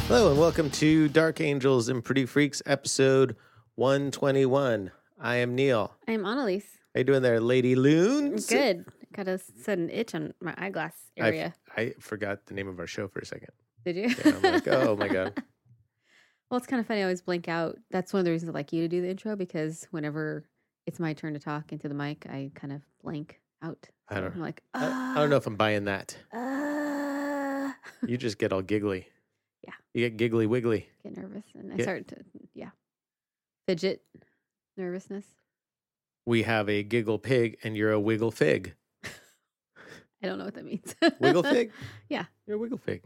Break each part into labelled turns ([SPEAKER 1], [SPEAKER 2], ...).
[SPEAKER 1] Hello and welcome to Dark Angels and Pretty Freaks, episode 121. I am Neil.
[SPEAKER 2] I'm Annalise.
[SPEAKER 1] How you doing there, Lady Loons?
[SPEAKER 2] Good. Got a sudden itch on my eyeglass area.
[SPEAKER 1] I forgot the name of our show for a second.
[SPEAKER 2] Did you?
[SPEAKER 1] Yeah, I'm like, oh my God.
[SPEAKER 2] Well, it's kind of funny. I always blank out. That's one of the reasons I like you to do the intro, because whenever it's my turn to talk into the mic, I kind of blank out. So I'm like,
[SPEAKER 1] I don't know if I'm buying that. You just get all giggly.
[SPEAKER 2] Yeah.
[SPEAKER 1] You get giggly wiggly.
[SPEAKER 2] Get nervous. And I start to, fidget nervousness.
[SPEAKER 1] We have a giggle pig and you're a wiggle fig.
[SPEAKER 2] I don't know what that means.
[SPEAKER 1] Wiggle fig?
[SPEAKER 2] Yeah.
[SPEAKER 1] You're a wiggle fig.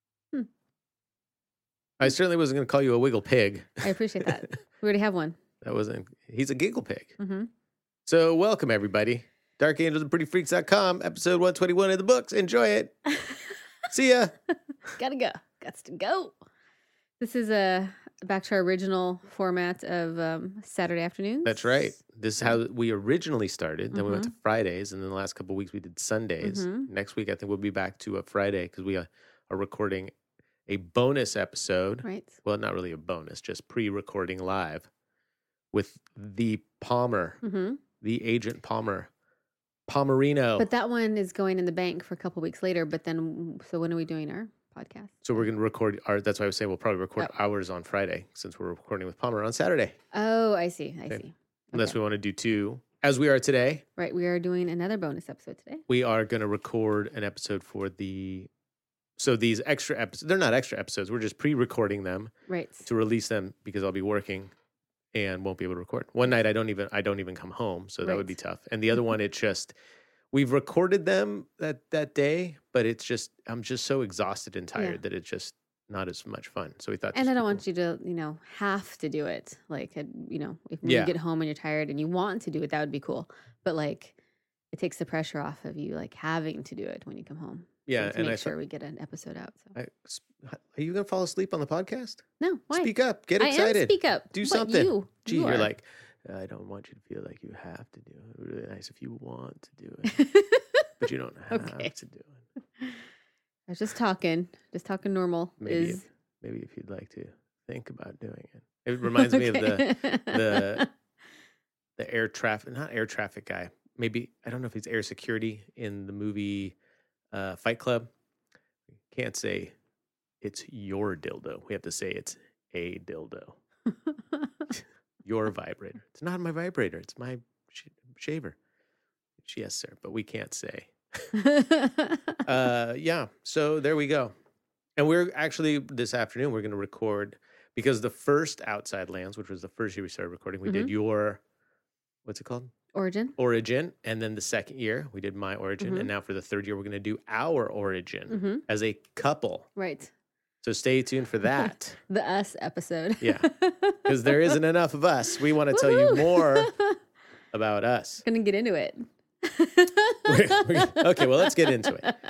[SPEAKER 1] I certainly wasn't going to call you a wiggle pig.
[SPEAKER 2] I appreciate that. We already have one.
[SPEAKER 1] He's a giggle pig.
[SPEAKER 2] Mm-hmm.
[SPEAKER 1] So welcome everybody. Dark Angels and Pretty Freaks.com, episode 121 of the books. Enjoy it. See ya.
[SPEAKER 2] Gotta go. Gots to go. This is back to our original format of Saturday afternoons.
[SPEAKER 1] That's right. This is how we originally started. Then we went to Fridays, and then the last couple of weeks we did Sundays. Next week I think we'll be back to a Friday because we are recording a bonus episode.
[SPEAKER 2] Right.
[SPEAKER 1] Well, not really a bonus, just pre-recording live with the Palmer, the Agent Palmer, Palmerino.
[SPEAKER 2] But that one is going in the bank for a couple weeks later. But then, so when are we doing our podcast?
[SPEAKER 1] So we're going to record that's why I was saying we'll probably record ours on Friday since we're recording with Palmer on Saturday.
[SPEAKER 2] Oh, I see. I see.
[SPEAKER 1] Okay. Unless we want to do two, as we are today.
[SPEAKER 2] Right. We are doing another bonus episode today.
[SPEAKER 1] We are going to record an episode for so these extra episodes, they're not extra episodes. We're just pre-recording them to release them because I'll be working and won't be able to record. One night I don't even come home, so that would be tough. And the other one, it's just we've recorded them that day, but I'm just so exhausted and tired that it's just not as much fun. So we thought,
[SPEAKER 2] and I don't want you to, have to do it. Like, if you get home and you're tired and you want to do it, that would be cool. But like, it takes the pressure off of you, like having to do it when you come home.
[SPEAKER 1] Yeah,
[SPEAKER 2] to make sure we get an episode out. So.
[SPEAKER 1] Are you going to fall asleep on the podcast?
[SPEAKER 2] No, why?
[SPEAKER 1] Speak up. Get excited.
[SPEAKER 2] I am speak up.
[SPEAKER 1] Do something. You're like, I don't want you to feel like you have to do it. It would be really nice if you want to do it, but you don't have to do it.
[SPEAKER 2] I was just talking normal.
[SPEAKER 1] Maybe if you'd like to think about doing it. It reminds me of the not air traffic guy. Maybe, I don't know if he's air security in the movie Fight Club. Can't say it's your dildo. We have to say it's a dildo. Your vibrator. It's not my vibrator. It's my shaver. Yes, sir. But we can't say. So there we go. And we're actually, this afternoon, we're going to record, because the first Outside Lands, which was the first year we started recording, we did your, what's it called? Origin. And then the second year, we did my Origin. And now for the third year, we're going to do our Origin as a couple.
[SPEAKER 2] Right.
[SPEAKER 1] So stay tuned for that.
[SPEAKER 2] The us episode.
[SPEAKER 1] Yeah. Because there isn't enough of us. We want to tell you more about us.
[SPEAKER 2] Gonna get into it.
[SPEAKER 1] Okay, well, let's get into it.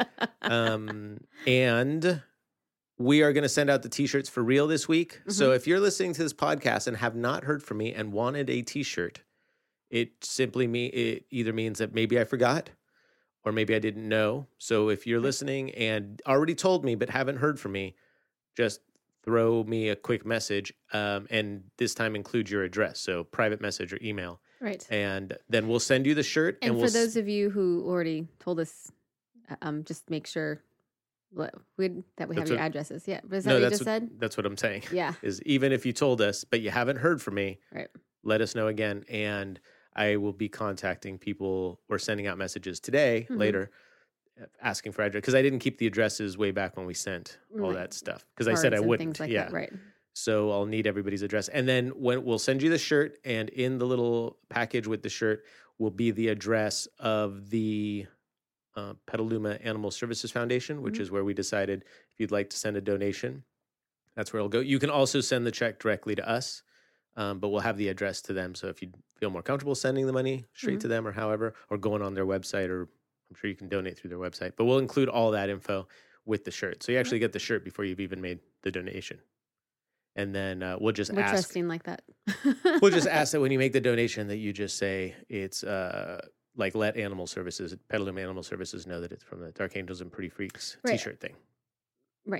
[SPEAKER 1] And we are going to send out the T-shirts for real this week. So if you're listening to this podcast and have not heard from me and wanted a T-shirt, it either means that maybe I forgot or maybe I didn't know. So if you're listening and already told me but haven't heard from me, just throw me a quick message, and this time include your address, so private message or email.
[SPEAKER 2] Right.
[SPEAKER 1] And then we'll send you the shirt.
[SPEAKER 2] And for those of you who already told us, just make sure that we have your addresses. Yeah. Is that what you just said?
[SPEAKER 1] That's what I'm saying.
[SPEAKER 2] Yeah.
[SPEAKER 1] Is even if you told us, but you haven't heard from me, let us know again. And I will be contacting people or sending out messages today, later, asking for address. Because I didn't keep the addresses way back when we sent all that stuff. Because I said I wouldn't.
[SPEAKER 2] Things like that, right.
[SPEAKER 1] So I'll need everybody's address. And then we'll send you the shirt, and in the little package with the shirt will be the address of the Petaluma Animal Services Foundation, which is where we decided if you'd like to send a donation, that's where it'll go. You can also send the check directly to us, but we'll have the address to them. So if you feel more comfortable sending the money straight to them or however, or going on their website, or I'm sure you can donate through their website, but we'll include all that info with the shirt. So you actually get the shirt before you've even made the donation. And then we'll just
[SPEAKER 2] We're
[SPEAKER 1] ask.
[SPEAKER 2] trusting like that.
[SPEAKER 1] We'll just ask that when you make the donation that you just say it's like let Animal Services, Petaluma Animal Services know that it's from the Dark Angels and Pretty Freaks t-shirt thing.
[SPEAKER 2] Right.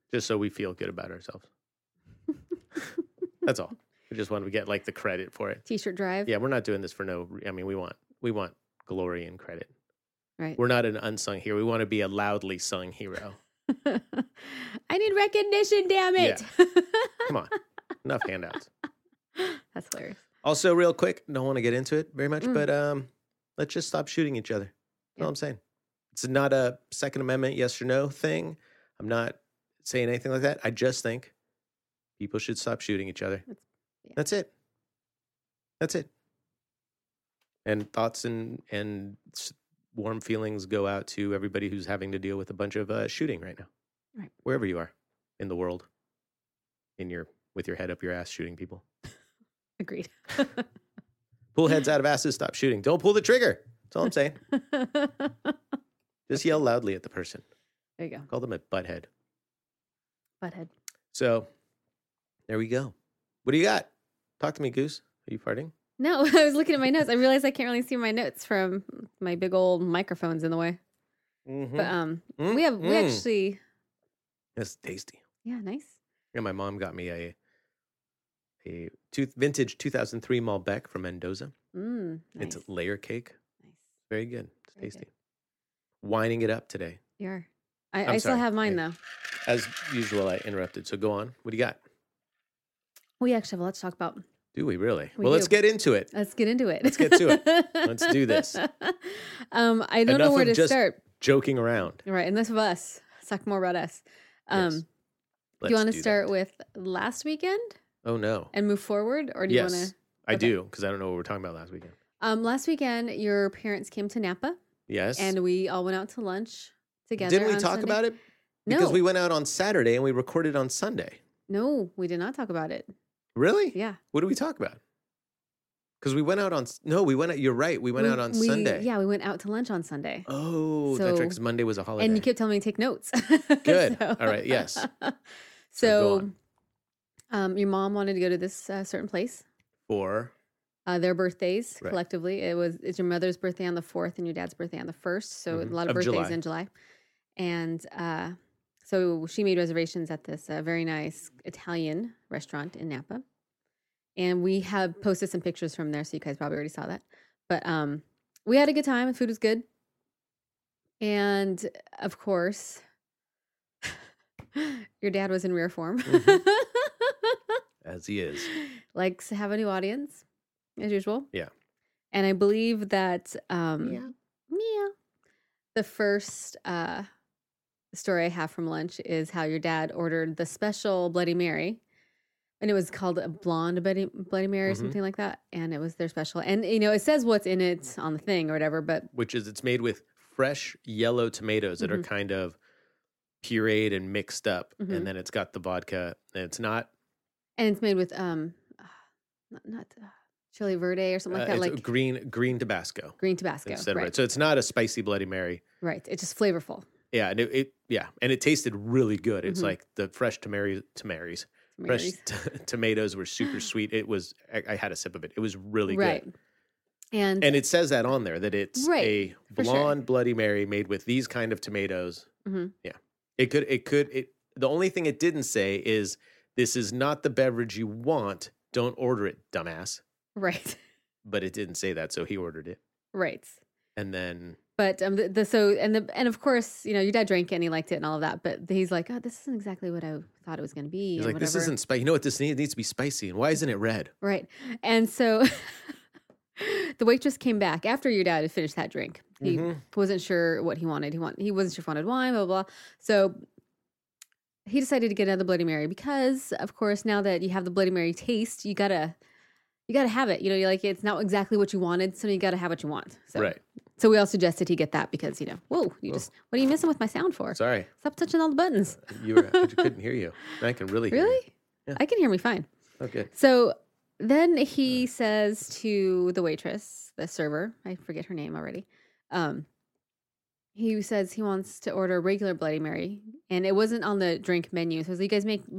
[SPEAKER 1] just so we feel good about ourselves. That's all. We just want to get like the credit for it.
[SPEAKER 2] T-shirt drive.
[SPEAKER 1] Yeah, we're not doing this for I mean, we want glory and credit.
[SPEAKER 2] Right.
[SPEAKER 1] We're not an unsung hero. We want to be a loudly sung hero.
[SPEAKER 2] I need recognition, damn it.
[SPEAKER 1] Yeah. Come on. Enough handouts.
[SPEAKER 2] That's hilarious.
[SPEAKER 1] Also, real quick, don't want to get into it very much, but let's just stop shooting each other. That's all I'm saying. It's not a Second Amendment yes or no thing. I'm not saying anything like that. I just think people should stop shooting each other. That's it. That's it. And thoughts and warm feelings go out to everybody who's having to deal with a bunch of shooting right now.
[SPEAKER 2] Right.
[SPEAKER 1] Wherever you are in the world, with your head up your ass shooting people.
[SPEAKER 2] Agreed.
[SPEAKER 1] Pull heads out of asses, stop shooting. Don't pull the trigger. That's all I'm saying. Just yell loudly at the person.
[SPEAKER 2] There you go.
[SPEAKER 1] Call them a butthead.
[SPEAKER 2] Butthead.
[SPEAKER 1] So there we go. What do you got? Talk to me, Goose. Are you farting?
[SPEAKER 2] No, I was looking at my notes. I realized I can't really see my notes from my big old microphones in the way.
[SPEAKER 1] Mm-hmm.
[SPEAKER 2] But we actually.
[SPEAKER 1] It's tasty.
[SPEAKER 2] Yeah, nice.
[SPEAKER 1] Yeah, my mom got me a vintage 2003 Malbec from Mendoza.
[SPEAKER 2] Nice.
[SPEAKER 1] It's a layer cake.
[SPEAKER 2] Nice.
[SPEAKER 1] Very good. It's
[SPEAKER 2] Very
[SPEAKER 1] tasty.
[SPEAKER 2] good.
[SPEAKER 1] Winding it up today.
[SPEAKER 2] You are. I still have mine, though.
[SPEAKER 1] As usual, I interrupted. So go on. What do you got?
[SPEAKER 2] We actually have a lot to talk about.
[SPEAKER 1] Do we really?
[SPEAKER 2] We
[SPEAKER 1] Well,
[SPEAKER 2] do.
[SPEAKER 1] let's get into it.
[SPEAKER 2] Let's get into it.
[SPEAKER 1] Let's get to it. Let's do this.
[SPEAKER 2] I don't know where to start.
[SPEAKER 1] Joking around.
[SPEAKER 2] Right. Enough of us. Let's talk more about us.
[SPEAKER 1] Yes.
[SPEAKER 2] Do you want to start with last weekend?
[SPEAKER 1] Oh, no.
[SPEAKER 2] And move forward? Or do you want to?
[SPEAKER 1] I do, because I don't know what we're talking about last weekend.
[SPEAKER 2] Last weekend, your parents came to Napa.
[SPEAKER 1] Yes.
[SPEAKER 2] And we all went out to lunch together.
[SPEAKER 1] Didn't we talk about it? Because we went out on Saturday and we recorded on Sunday.
[SPEAKER 2] No, we did not talk about it.
[SPEAKER 1] Really?
[SPEAKER 2] Yeah.
[SPEAKER 1] What did we talk about? Because we went out on... No, we went out... You're right. We went out on Sunday.
[SPEAKER 2] Yeah, we went out to lunch on Sunday.
[SPEAKER 1] Oh, that's right, because Monday was a holiday.
[SPEAKER 2] And you kept telling me to take notes.
[SPEAKER 1] Good. So. All right, yes.
[SPEAKER 2] So your mom wanted to go to this certain place.
[SPEAKER 1] For?
[SPEAKER 2] Their birthdays, collectively. It's your mother's birthday on the 4th and your dad's birthday on the 1st. So a lot of birthdays in July. And so she made reservations at this very nice Italian restaurant in Napa. And we have posted some pictures from there, so you guys probably already saw that. But we had a good time. The food was good. And, of course, your dad was in rare form.
[SPEAKER 1] As he is.
[SPEAKER 2] Likes to have a new audience, as usual.
[SPEAKER 1] Yeah.
[SPEAKER 2] And I believe that
[SPEAKER 1] the
[SPEAKER 2] first story I have from lunch is how your dad ordered the special Bloody Mary. And it was called a blonde Bloody Mary or something like that. And it was their special. And, it says what's in it on the thing or whatever. But
[SPEAKER 1] which is it's made with fresh yellow tomatoes that are kind of pureed and mixed up. And then it's got the vodka. And it's not.
[SPEAKER 2] And it's made with not chili verde or something like that.
[SPEAKER 1] It's green Tabasco.
[SPEAKER 2] Green Tabasco.
[SPEAKER 1] Instead
[SPEAKER 2] right.
[SPEAKER 1] Of so it's not a spicy Bloody Mary.
[SPEAKER 2] Right. It's just flavorful.
[SPEAKER 1] Yeah. And and it tasted really good. It's like the fresh fresh tomatoes were super sweet. It was, I had a sip of it. It was really good. And it says that on there, that it's a blonde Bloody Mary made with these kind of tomatoes. Yeah. The only thing it didn't say is, this is not the beverage you want. Don't order it, dumbass.
[SPEAKER 2] Right.
[SPEAKER 1] But it didn't say that, so he ordered it.
[SPEAKER 2] Right.
[SPEAKER 1] And then...
[SPEAKER 2] But and of course, your dad drank it and he liked it and all of that. But he's like, oh, this isn't exactly what I thought it was going to be.
[SPEAKER 1] He's like,
[SPEAKER 2] whatever.
[SPEAKER 1] This isn't spicy. You know what this needs? It needs to be spicy. And why isn't it red?
[SPEAKER 2] Right. And so the waitress came back after your dad had finished that drink. He wasn't sure what he wanted. He wasn't sure if he wanted wine, blah, blah, blah. So he decided to get another Bloody Mary because, of course, now that you have the Bloody Mary taste, you gotta have it. You're like, it's not exactly what you wanted, so you gotta have what you want. So.
[SPEAKER 1] Right.
[SPEAKER 2] So we all suggested he get that because, what are you messing with my sound for?
[SPEAKER 1] Sorry.
[SPEAKER 2] Stop touching all the buttons.
[SPEAKER 1] I couldn't hear you. I can really hear you.
[SPEAKER 2] Yeah. I can hear me fine.
[SPEAKER 1] Okay.
[SPEAKER 2] So then he says to the waitress, the server, I forget her name already. He says he wants to order a regular Bloody Mary, and it wasn't on the drink menu. So you guys